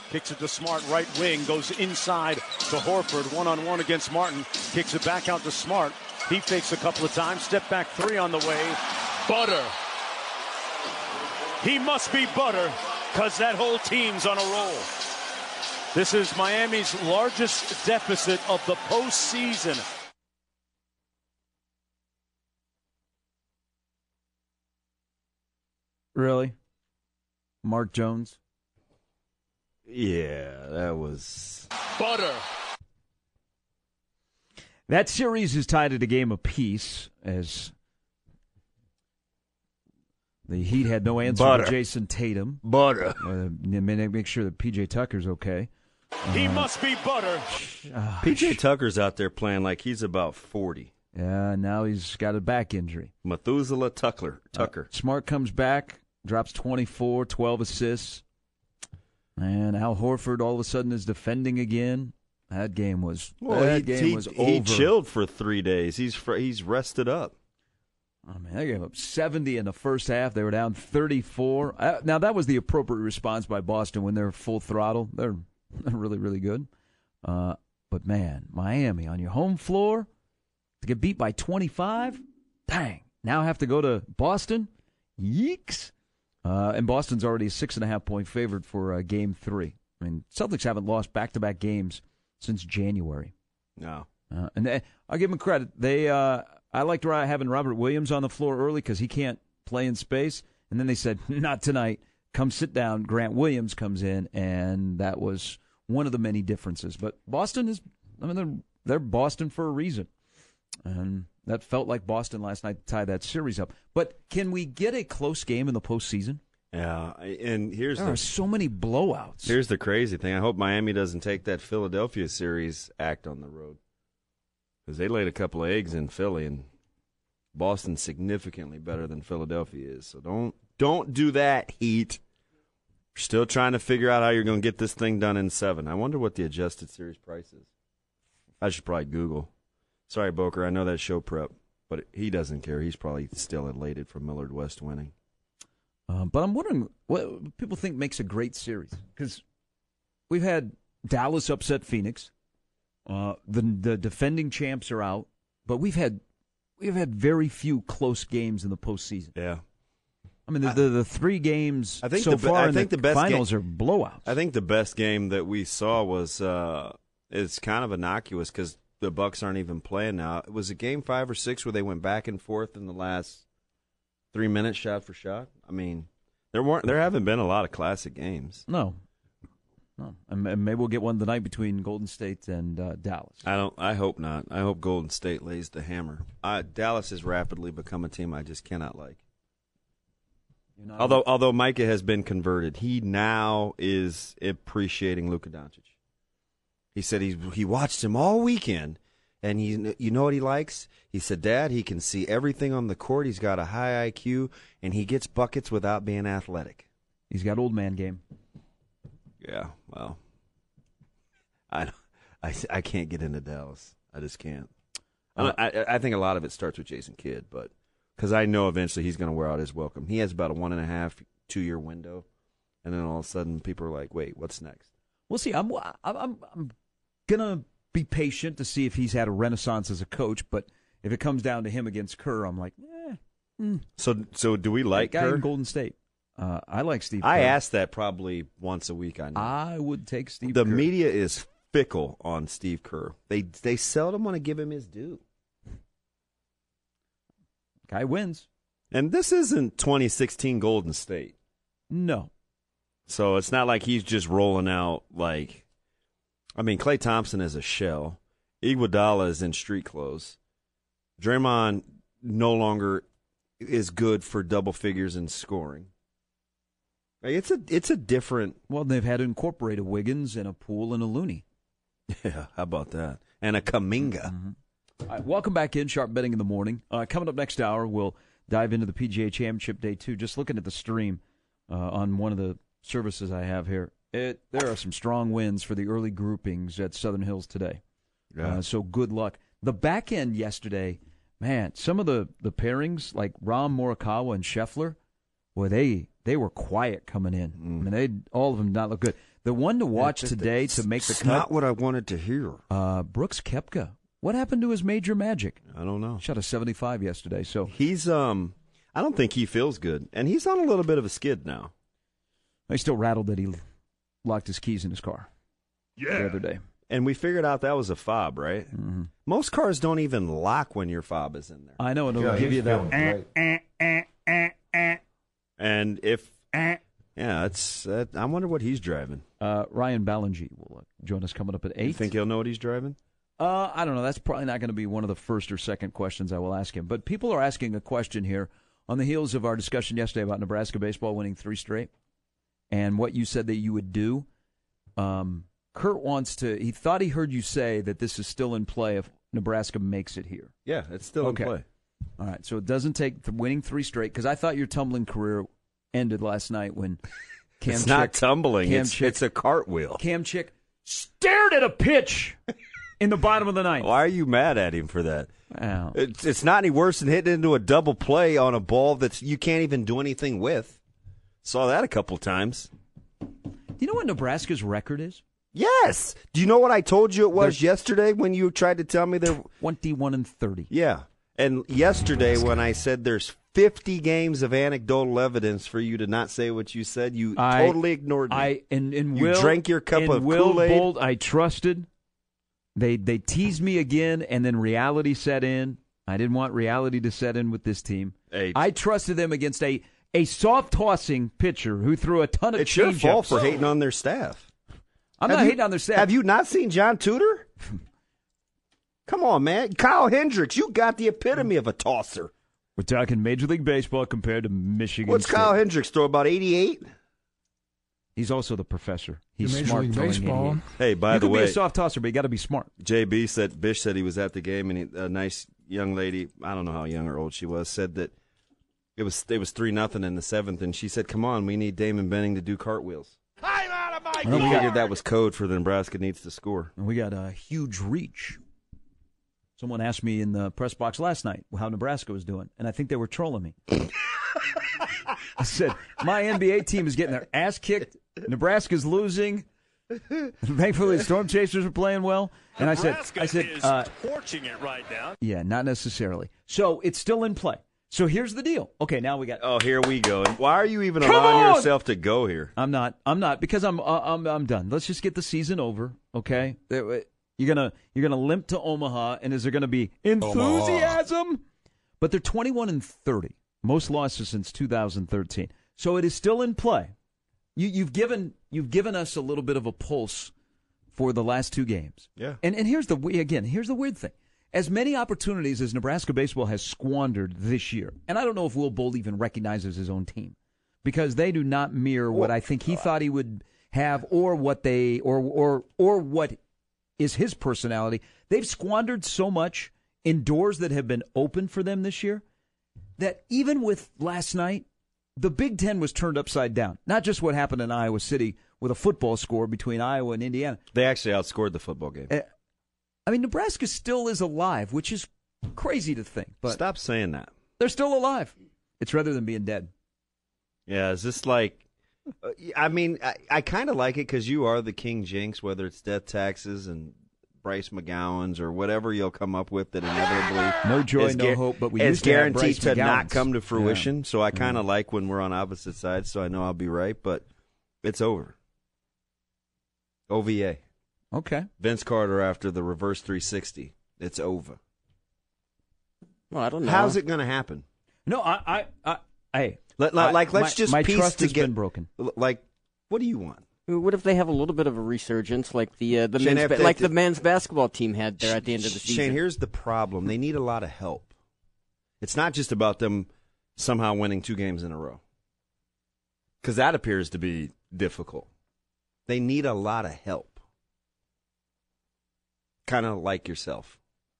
Kicks it to Smart, right wing, goes inside to Horford, one-on-one against Martin. Kicks it back out to Smart. He fakes a couple of times, step back three on the way. Butter. He must be butter, because that whole team's on a roll. This is Miami's largest deficit of the postseason. Really? Mark Jones? Yeah, that was... Butter. That series is tied at a game apiece as the Heat had no answer for Jason Tatum. Butter. Make sure that P.J. Tucker's okay. He must be butter. P.J. Tucker's out there playing like he's about 40. Yeah, now he's got a back injury. Methuselah Tucker. Smart comes back, drops 24, 12 assists. And Al Horford all of a sudden is defending again. That game was over. He chilled for 3 days. He's rested up. Oh, man, they gave up 70 in the first half. They were down 34. Now, that was the appropriate response by Boston when they're full throttle. They're really, really good. But, man, Miami on your home floor to get beat by 25? Dang. Now have to go to Boston? Yeeks. And Boston's already a 6.5-point favorite for Game 3. I mean, Celtics haven't lost back-to-back games since January. No. And I'll give them credit. I liked having Robert Williams on the floor early because he can't play in space. And then they said, not tonight. Come sit down. Grant Williams comes in, and that was one of the many differences. But Boston they're Boston for a reason. And that felt like Boston last night to tie that series up. But can we get a close game in the postseason? Yeah, and there are so many blowouts. Here's the crazy thing. I hope Miami doesn't take that Philadelphia series act on the road. Because they laid a couple of eggs in Philly, and Boston's significantly better than Philadelphia is. So don't do that, Heat. You're still trying to figure out how you're going to get this thing done in 7. I wonder what the adjusted series price is. I should probably Google. Sorry, Boker, I know that's show prep, but he doesn't care. He's probably still elated from Millard West winning. But I'm wondering what people think makes a great series. Because we've had Dallas upset Phoenix. The defending champs are out. But we've had very few close games in the postseason. Yeah. I mean, the 3 games I think so far in the best finals are blowouts. I think the best game that we saw was it's kind of innocuous because the Bucks aren't even playing now. It was a game 5 or 6 where they went back and forth in the last 3 minutes, shot for shot. I mean, there haven't been a lot of classic games. No. And maybe we'll get one tonight between Golden State and Dallas. I hope not. I hope Golden State lays the hammer. Dallas has rapidly become a team I just cannot like. Although Micah has been converted, he now is appreciating Luka Doncic. He said he watched him all weekend, and you know what he likes? He said, Dad, he can see everything on the court. He's got a high IQ, and he gets buckets without being athletic. He's got old man game. Yeah, well, I can't get into Dallas. I just can't. I think a lot of it starts with Jason Kidd, but because I know eventually he's going to wear out his welcome. He has about a 1.5, 2-year window, and then all of a sudden people are like, "Wait, what's next?" We'll see. I'm gonna be patient to see if he's had a renaissance as a coach, but if it comes down to him against Kerr, I'm like, So do we like that guy Kerr? in Golden State? I like Steve Kerr. I ask that probably once a week. I know. I would take Steve The Kerr. media is fickle on Steve Kerr. They seldom want to give him his due. Guy wins. And this isn't 2016 Golden State. No. So it's not like he's just rolling out like, I mean, Klay Thompson is a shell. Iguodala is in street clothes. Draymond no longer is good for double figures in scoring. It's a different. Well, they've had to incorporate a Wiggins and a Poole and a Looney. Yeah, how about that? And a Kuminga. Mm-hmm. All right, welcome back in Sharp Betting in the Morning. Coming up next hour, we'll dive into the PGA Championship Day 2. Just looking at the stream on one of the services I have here, there are some strong wins for the early groupings at Southern Hills today. Yeah. So good luck. The back end yesterday, man, some of the pairings like Rahm, Morikawa, and Scheffler, boy, they they were quiet coming in. I mean, all of them did not look good. The one to watch today to make the cut. Not what I wanted to hear. Brooks Koepka. What happened to his major magic? I don't know. Shot a 75 yesterday. So he's I don't think he feels good, and he's on a little bit of a skid now. I still rattled that he locked his keys in his car. The other day. And we figured out that was a fob, right? Mm-hmm. Most cars don't even lock when your fob is in there. I know, and it'll give you that. And if it's I wonder what he's driving. Ryan Ballingy will join us coming up at 8. You think he'll know what he's driving? I don't know. That's probably not going to be one of the first or second questions I will ask him. But people are asking a question here on the heels of our discussion yesterday about Nebraska baseball winning 3 straight and what you said that you would do. Kurt he thought he heard you say that this is still in play if Nebraska makes it here. Yeah, it's still in play. All right, so it doesn't take winning 3 straight, because I thought your tumbling career ended last night when Cam It's not tumbling, it's a cartwheel. Cam Chick stared at a pitch in the bottom of the ninth. Why are you mad at him for that? Wow. It's not any worse than hitting into a double play on a ball that you can't even do anything with. Saw that a couple times. Do you know what Nebraska's record is? Yes. Do you know what I told you it was yesterday when you tried to tell me they're 21-30? Yeah. And yesterday when I said there's 50 games of anecdotal evidence for you to not say what you said, you totally ignored me. You drank your cup of Kool-Aid. Bolt, I trusted. They teased me again, and then reality set in. I didn't want reality to set in with this team. I trusted them against a soft-tossing pitcher who threw a ton of It's your changeups. fault for hating on their staff. I'm not hating on their staff. Have you not seen John Tudor? Come on, man. Kyle Hendricks, you got the epitome of a tosser. We're talking Major League Baseball compared to Michigan What's State. Kyle Hendricks throw, about 88? He's also the professor. He's Major smart League throwing Baseball. 88. Hey, by the way, you can be a soft tosser, but you got to be smart. Bish said he was at the game, and a nice young lady, I don't know how young or old she was, said that it was 3-0 in the 7th, and she said, "Come on, we need Damon Benning to do cartwheels." I'm out of my We figured that was code for the Nebraska needs to score. And we got a huge reach. Someone asked me in the press box last night how Nebraska was doing, and I think they were trolling me. I said, my NBA team is getting their ass kicked. Nebraska's losing. Thankfully, the Storm Chasers are playing well. And Nebraska I said, is torching it right now. Yeah, not necessarily. So it's still in play. So here's the deal. Okay, now we got. Oh, here we go. And why are you even allowing yourself to go here? I'm not because I'm done. Let's just get the season over. Okay, you're gonna limp to Omaha, and is there gonna be enthusiasm? Omaha. But they're 21-30, most losses since 2013. So it is still in play. You've given us a little bit of a pulse for the last 2 games. Yeah. And here's the weird thing. As many opportunities as Nebraska baseball has squandered this year, and I don't know if Will Bolt even recognizes his own team, because they do not mirror what I think he thought he would have, or what they or what is his personality. They've squandered so much in doors that have been open for them this year that even with last night, the Big Ten was turned upside down. Not just what happened in Iowa City with a football score between Iowa and Indiana. They actually outscored the football game. I mean, Nebraska still is alive, which is crazy to think. But stop saying that. They're still alive. It's rather than being dead. Yeah, is this like... I mean, I kind of like it because you are the King Jinx, whether it's death taxes and Bryce McGowan's or whatever you'll come up with that inevitably... No joy, no hope, but we used to have Bryce guaranteed to not McGowan's. come to fruition. Yeah. So I kind of like when we're on opposite sides, so I know I'll be right, but it's over. OVA. Okay. Vince Carter after the reverse 360. It's over. Well, I don't know. How's it going to happen? No, hey. Let's just my piece trust has together. Been broken. Like, what do you want? What if they have a little bit of a resurgence, like the men's basketball team had there at the end of the season? Shane, here's the problem: they need a lot of help. It's not just about them somehow winning 2 games in a row, because that appears to be difficult. They need a lot of help, kind of like yourself.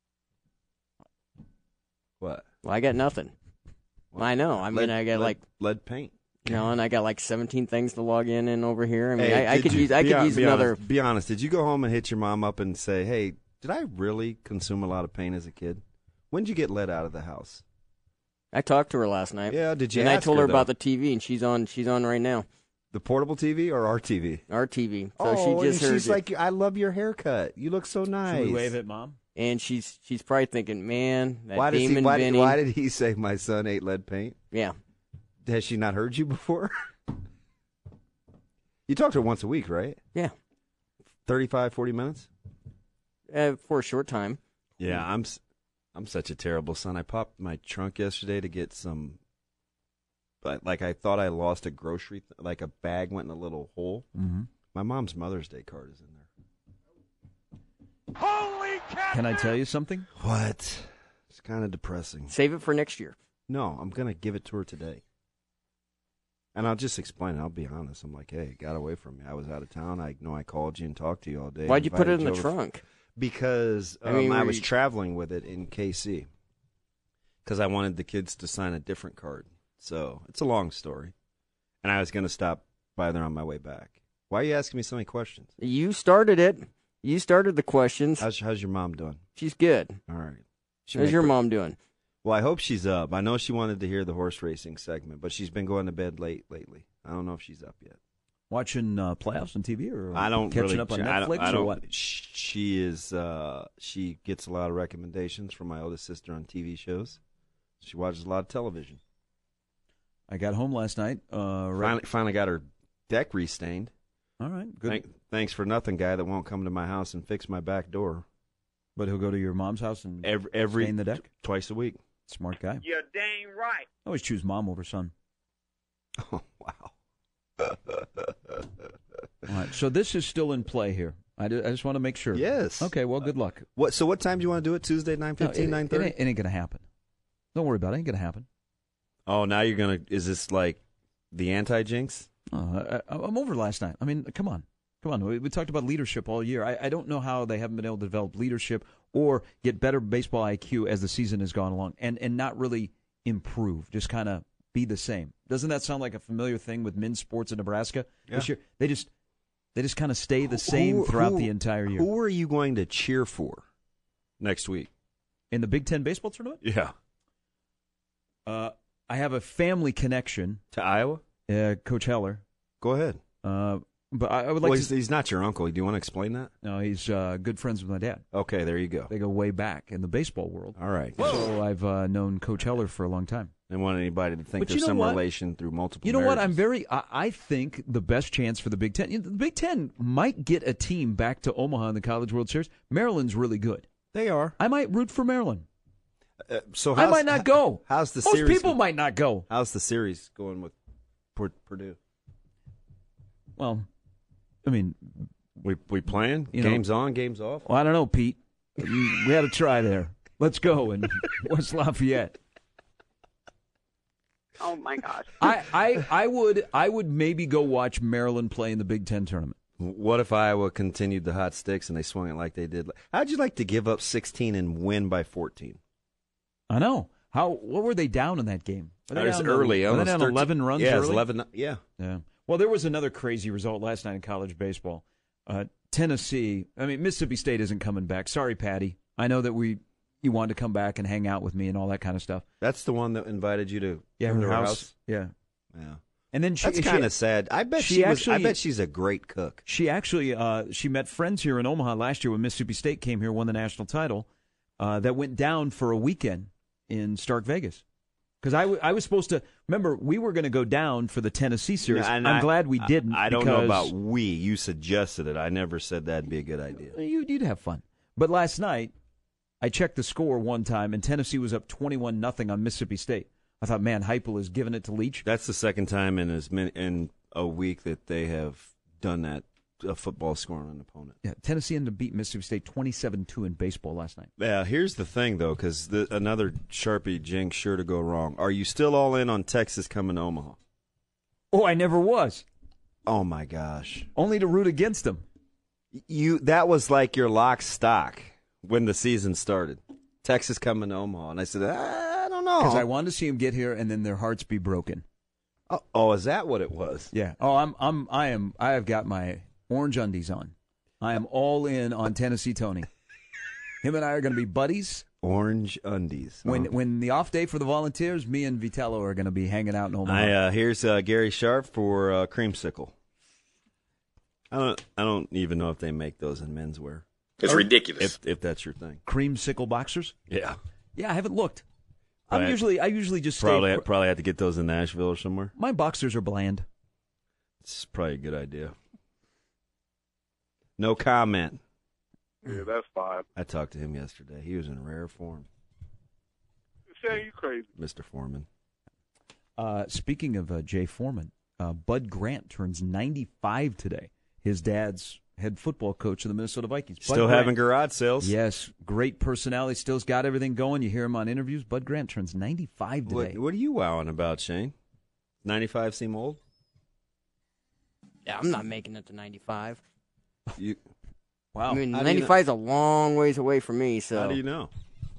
What? Well, I got nothing. Well, I know. I mean, I got lead paint. You know, and I got like 17 things to log in over here. I mean, hey, I could use another. Be honest. Did you go home and hit your mom up and say, "Hey, did I really consume a lot of paint as a kid? When did you get let out of the house?" I talked to her last night. Yeah, did you? And ask I told her though? about the TV, and she's on right now. The portable TV or our TV? Our TV. So Oh, she just and heard she's it. like, "I love your haircut. You look so nice." Should we wave at Mom? And she's probably thinking, man, that Why Damon Vinny. why did he say my son ate lead paint? Yeah. Has she not heard you before? You talk to her once a week, right? Yeah. 35, 40 minutes? For a short time. Yeah, I'm such a terrible son. I popped my trunk yesterday to get some, like I thought I lost a grocery, like a bag went in a little hole. Mm-hmm. My mom's Mother's Day card is in there. Holy cat! Can I tell you something? What? It's kind of depressing. Save it for next year. No, I'm going to give it to her today. And I'll just explain it. I'll be honest. I'm like, hey, it got away from me. I was out of town. I know I called you and talked to you all day. Why'd you put it in the Invited you over. trunk? Because I was traveling with it in KC. Because I wanted the kids to sign a different card. So it's a long story. And I was going to stop by there on my way back. Why are you asking me so many questions? You started it. You started the questions. How's your mom doing? She's good. All right. How's your mom doing? Well, I hope she's up. I know she wanted to hear the horse racing segment, but she's been going to bed late lately. I don't know if she's up yet. Watching playoffs on TV or I don't catching really, up on I don't- Netflix I don't, or what? She is. She gets a lot of recommendations from my oldest sister on TV shows. She watches a lot of television. I got home last night. Finally got her deck restained. All right, good. Thanks for nothing, guy that won't come to my house and fix my back door. But he'll go to your mom's house and Every stain the deck? twice a week. Smart guy. You're dang right. I always choose mom over son. Oh wow. All right, so this is still in play here. I just want to make sure. Yes. Okay, well, good luck. So what time do you want to do it? Tuesday, 9:15, 9:30? It ain't going to happen. Don't worry about it. It ain't going to happen. Oh, now you're going to – is this like the anti-jinx? I'm over last night. I mean, come on. We talked about leadership all year. I don't know how they haven't been able to develop leadership or get better baseball IQ as the season has gone along and not really improve, just kind of be the same. Doesn't that sound like a familiar thing with men's sports in Nebraska this year? They just kind of stay the same throughout the entire year. Who are you going to cheer for next week? In the Big Ten baseball tournament? Yeah. I have a family connection. To Iowa? Coach Heller. Go ahead. But I would like to... He's not your uncle. Do you want to explain that? No, he's good friends with my dad. Okay, there you go. They go way back in the baseball world. All right. So I've known Coach Heller for a long time. I don't want anybody to think But there's you know some what? relation through multiple You know what? marriages. I think the best chance for the Big Ten, the Big Ten might get a team back to Omaha in the College World Series. Maryland's really good. They are. I might root for Maryland. I might not go. How's the Most series? people might not go. How's the series going with Purdue? Well, I mean, We playing? You know- Games on, games off? well, I don't know, Pete. We had a try there. Let's go in West Lafayette. Oh my gosh. I would maybe go watch Maryland play in the Big Ten tournament. What if Iowa continued the hot sticks and they swung it like they did? How'd you like to give up 16 and win by 14? I know. What were they down in that game? It was early. Were they almost down 13 11 runs Yeah, it early? was 11. Yeah. Yeah. Well, there was another crazy result last night in college baseball. Tennessee, Mississippi State isn't coming back. Sorry, Patty. I know that you wanted to come back and hang out with me and all that kind of stuff. That's the one that invited you to come to her her house. Yeah. Yeah. And then That's kind of sad. I bet I bet she's a great cook. She actually she met friends here in Omaha last year when Mississippi State came here, won the national title. That went down for a weekend in Stark Vegas. Because I was supposed to remember we were going to go down for the Tennessee series. I'm glad we didn't. I don't know about we. You suggested it. I never said that'd be a good idea. You'd have fun. But last night, I checked the score one time, and Tennessee was up 21-0 on Mississippi State. I thought, man, Heupel is giving it to Leach. That's the second time in a week that they have done that. A football scoring an opponent. Yeah, Tennessee ended up beating Mississippi State 27-2 in baseball last night. Yeah, here's the thing, though, because another Sharpie jinx sure to go wrong. Are you still all in on Texas coming to Omaha? Oh, I never was. Oh, my gosh. Only to root against them. That was like your lock stock when the season started. Texas coming to Omaha. And I said, I don't know. Because I wanted to see them get here and then their hearts be broken. Oh, is that what it was? Yeah. Oh, I have got my orange undies on. I am all in on Tennessee Tony. Him and I are going to be buddies. Orange undies. When the off day for the Volunteers, me and Vitello are going to be hanging out in Omaha. Here's Gary Sharp for Creamsicle. I don't even know if they make those in menswear. It's ridiculous. If that's your thing. Creamsicle boxers? Yeah. Yeah, I haven't looked. Right. I usually just probably have to get those in Nashville or somewhere. My boxers are bland. It's probably a good idea. No comment. Yeah, that's fine. I talked to him yesterday. He was in rare form. Shane, you crazy. Mr. Foreman. Speaking of Jay Foreman, Bud Grant turns 95 today. His dad's head football coach of the Minnesota Vikings. Still having garage sales. Yes, great personality. Still's got everything going. You hear him on interviews. Bud Grant turns 95 today. What are you wowing about, Shane? 95 seem old? Yeah, I'm not making it to 95. Wow. I mean, 95 is a long ways away from me. So how do you know?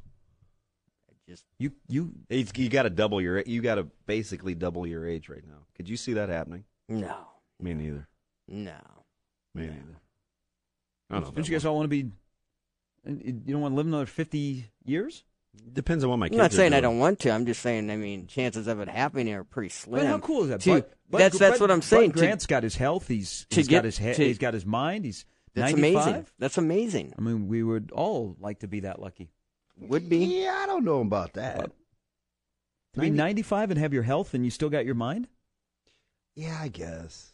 You got to basically double your age right now. Could you see that happening? No. Me neither. No. Me neither. I don't know. Don't you guys all want to be? You don't want to live another 50 years? Depends on what my kids I'm not saying are I doing. don't want to. I'm just saying, I mean, chances of it happening are pretty slim. But how cool is that? That's what I'm saying. Bud Grant's got his health. He's got his head. He's got his mind. He's 95. Amazing. That's amazing. I mean, we would all like to be that lucky. Would be. Yeah, I don't know about that. To be 95 and have your health and you still got your mind? Yeah, I guess.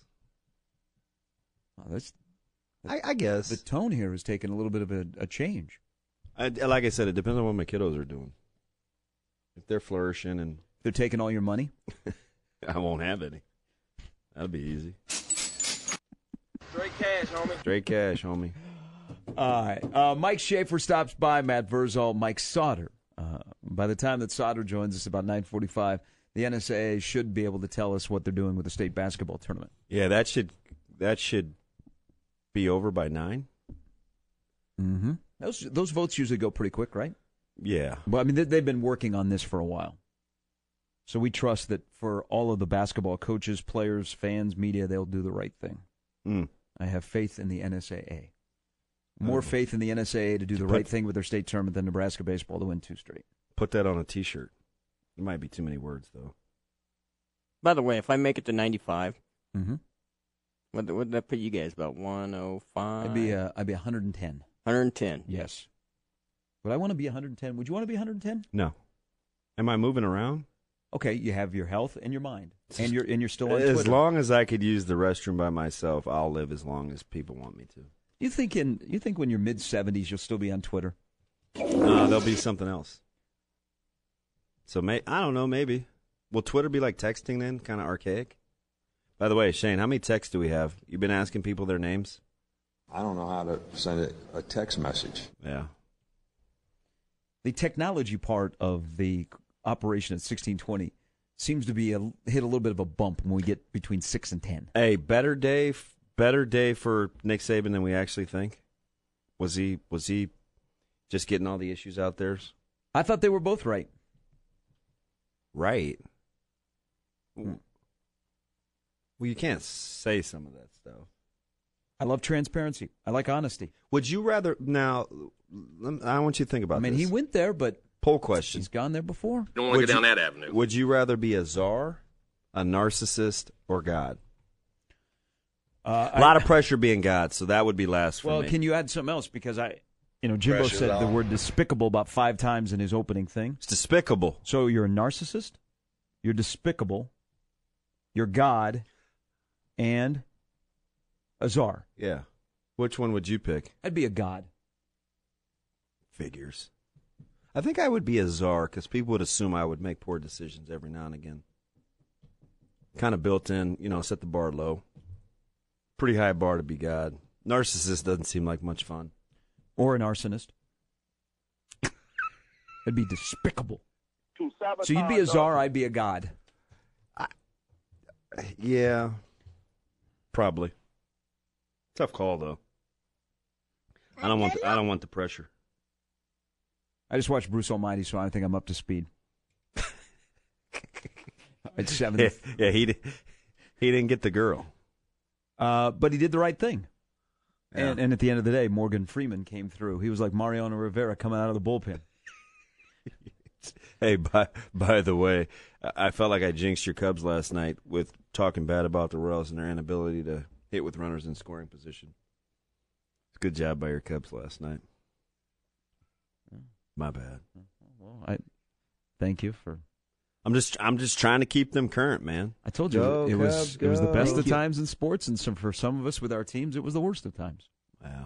Oh, I guess. The tone here has taken a little bit of a change. Like I said, it depends on what my kiddos are doing. If they're flourishing and they're taking all your money, I won't have any. That'll be easy. Straight cash, homie. Straight cash, homie. All right. Mike Schaefer stops by. Matt Verzal, Mike Sauter. By the time that Sauter joins us, about 9:45, the NSAA should be able to tell us what they're doing with the state basketball tournament. Yeah, that should be over by 9. Mm-hmm. Those votes usually go pretty quick, right? Yeah. Well, I mean, they've been working on this for a while. So we trust that for all of the basketball coaches, players, fans, media, they'll do the right thing. Mm. I have faith in the NSAA. More faith in the NSAA to do the right thing with their state tournament than Nebraska baseball to win 2 straight. Put that on a T-shirt. It might be too many words, though. By the way, if I make it to 95, mm-hmm. what would that put you guys? About 105? I'd be 110. 110. Yes. Would I want to be 110? Would you want to be 110? No. Am I moving around? Okay, you have your health and your mind, and you're still on Twitter. Twitter. As long as I could use the restroom by myself, I'll live as long as people want me to. You think when you're mid-70s you'll still be on Twitter? No, there'll be something else. So I don't know. Maybe will Twitter be like texting then, kind of archaic? By the way, Shane, how many texts do we have? You've been asking people their names. I don't know how to send a text message. Yeah. The technology part of the operation at 1620 seems to be hit a little bit of a bump when we get between 6 and 10. Hey, better day for Nick Saban than we actually think. Was he just getting all the issues out there? I thought they were both right. Right. Well, you can't say some of that stuff. I love transparency. I like honesty. Would you rather now? I want you to think about this. I mean, he went there, but poll question. He's gone there before. You don't want to go down that avenue. Would you rather be a czar, a narcissist, or God? A lot of pressure being God, so that would be last for me. Well, can you add something else? Because Jimbo said the word despicable about 5 times in his opening thing. It's despicable. So you're a narcissist, you're despicable, you're God, and a czar. Yeah. Which one would you pick? I'd be a God. Figures. I think I would be a czar because people would assume I would make poor decisions every now and again. Kind of built in, set the bar low. Pretty high bar to be God. Narcissist doesn't seem like much fun. Or an arsonist. It'd be despicable. So you'd be a czar, I'd be a God. Yeah. Probably. Tough call, though. I don't want the pressure. I just watched Bruce Almighty, so I think I'm up to speed. It's 7. Yeah, he didn't get the girl. But he did the right thing. And at the end of the day, Morgan Freeman came through. He was like Mariano Rivera coming out of the bullpen. Hey, by the way, I felt like I jinxed your Cubs last night with talking bad about the Royals and their inability to hit with runners in scoring position. Good job by your Cubs last night. My bad. Well, I thank you for. I'm just trying to keep them current, man. I told you it was the best of times in sports, and for some of us with our teams, it was the worst of times. Wow.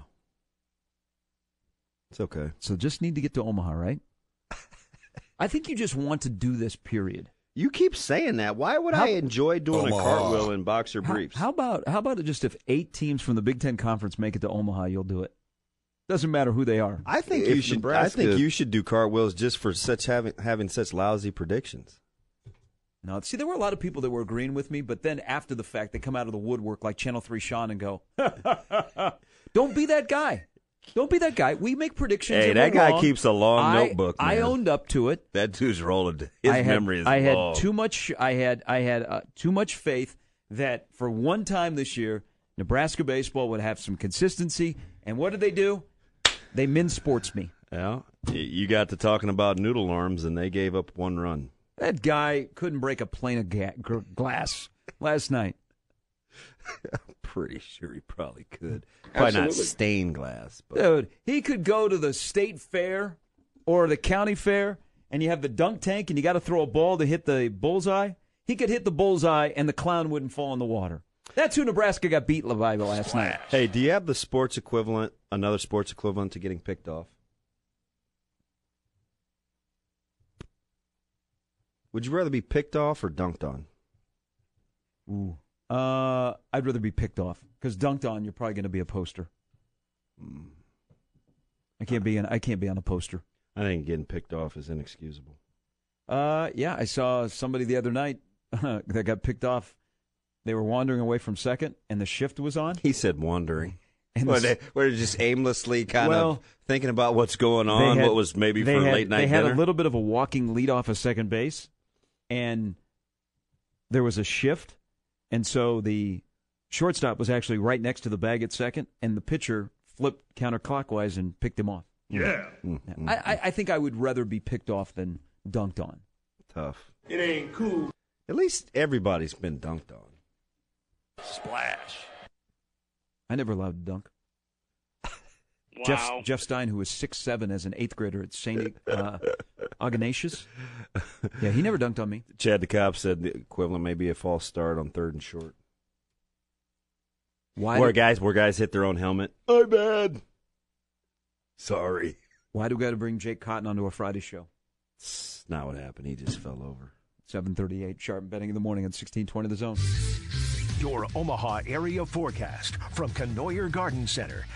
It's okay. So just need to get to Omaha, right? I think you just want to do this, period. You keep saying that. Why would I enjoy doing a cartwheel in boxer briefs? How about it just if 8 teams from the Big Ten Conference make it to Omaha, you'll do it. Doesn't matter who they are. I think you should. I think you should do cartwheels just for having such lousy predictions. No, see, there were a lot of people that were agreeing with me, but then after the fact, they come out of the woodwork like Channel 3 Sean and go, "Don't be that guy. Don't be that guy. We make predictions." Hey, that guy keeps a long notebook. Man. I owned up to it. That dude's rolling. His memory is long. I had too much. I had too much faith that for one time this year, Nebraska baseball would have some consistency. And what did they do? They min sports me. Yeah, you got to talking about noodle arms, and they gave up 1 run. That guy couldn't break a pane of glass last night. I'm pretty sure he probably could. Probably not stained glass. But. Dude, he could go to the state fair or the county fair, and you have the dunk tank, and you got to throw a ball to hit the bullseye. He could hit the bullseye, and the clown wouldn't fall in the water. That's who Nebraska got beat by last night. Hey, do you have the sports equivalent, another sports equivalent to getting picked off? Would you rather be picked off or dunked on? Ooh. I'd rather be picked off because dunked on, you're probably going to be a poster. I can't be on a poster. I think getting picked off is inexcusable. Yeah, I saw somebody the other night that got picked off. They were wandering away from second, and the shift was on. He said wandering. And were just aimlessly kind of thinking about what's going on, what was maybe for late night dinner? They had a little bit of a walking lead off of second base, and there was a shift. And so the shortstop was actually right next to the bag at second, and the pitcher flipped counterclockwise and picked him off. Yeah. Mm-hmm. I think I would rather be picked off than dunked on. Tough. It ain't cool. At least everybody's been dunked on. Splash. I never allowed to dunk. Wow. Jeff Stein, who was 6'7" as an 8th grader at St. Ignatius. Yeah, he never dunked on me. Chad DeCopp said the equivalent may be a false start on 3rd and short. Where guys hit their own helmet. I'm bad. Sorry. Why do we got to bring Jake Cotton onto a Friday show? It's not what happened. He just fell over. 7:38 sharp betting in the morning on 1620 The Zone. Your Omaha area forecast from Knoyer Garden Center.